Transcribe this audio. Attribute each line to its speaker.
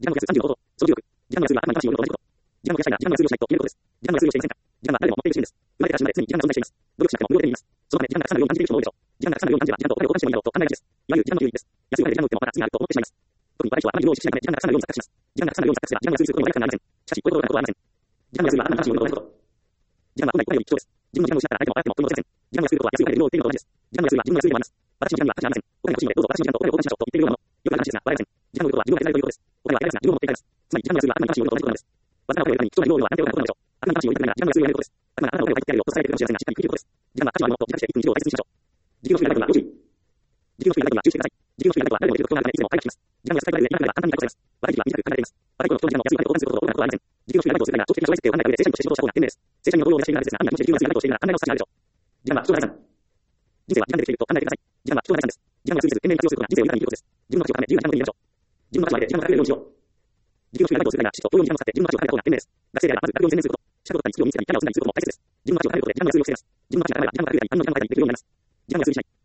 Speaker 1: 時間の約30のこと、その重力。時間の約数は頭に魂を入れると同じこと。時間の約しないが時間の約数をしないと言えることです。時間の約数をしていませんか。時間は誰でも持っているシーンです。生まれてから死ぬまで常に時間が存在しています。努力しなくても無料で見ます。そのため時間がたくさんのように感じている人も多いでしょう。時間がたくさんのように感じれば時間とお金を交換してもいいだろうと考えがちです。いわゆる時間の有意義です。安いお金で時間を売ってもまた次があると思ってしまいます。特に若い人はあまりに浪費しないため時間がたくさんのように錯覚します。時間がたくさんのように錯覚すれば時間の約数することには悪くなりません。しかし、こういうことがなことはありません。時間の約数は頭に魂を入れると同じこと。時間は来ないより貴重です。自分の時間を失ったら相手も相手も取り戻せません。時間の約数とは安いお金で物を売っているのと同じです。時間の約数は自分の約数でもあります。私の時間には価値がありません。お金が欲しいのでどうぞ私の時間とお金を交換しましょうと言っているようなもの。よくある話ですが、笑えません。時間の売ることは自分が得られるということです。お金は得られますが自分を持っていたいです。つまり時間の約数は頭に魂を入れると同じことなのです。わずかなお金を得るために貴重な量ではなんてお金を取るのでしょう。頭に魂を入れるなら時間の約数をやめることです。頭があなたのお金を入ってやるよと伝えてくれるかもしれませんが、しっかり聞いていることです。時間が価値のあるものと自覚して一日を大切にしましょう。時給の低い長いことはご注意。時給の低い長いことは注意してください。時給の低い長いことは誰でもできる特徴があるためいつでも会話します。時間が安く使えられる今からが簡単に確保されます。若い時期は短く考えています。若い頃の人の時間を安いお金と交換することを行うことはありません。時給の低い長いことをするなら長期的な将来設定を考えた上で正社員として仕事をした方が賢明です。正社員の同僚を目指しているならですが、案外もし時給が安い長いことをしているなら考え直す価値があるでしょう。時間は人の財産。人生は時間でできていると考えてください。時間は人の財産です。時間が過ぎず懸命に活用することが人生を豊かに生きることです。自分の価値を高め、自由な時間を手に入れましょう。自分の価値を上げて時間がかかるようにしよう。時給の低い長いことをするなら、父と同様に時間を使って自分の価値を高めた方が賢明です。学生であればまず学業に専念すること。資格を取ったりスキルを身につけたりキャリアを積んだりすることも大切です。自分の価値を高めることで時間の約数をしています。自分の価値が高めれば時間の有り余ったり他人の時間をかけたりできるようになります。時間の約数にしない。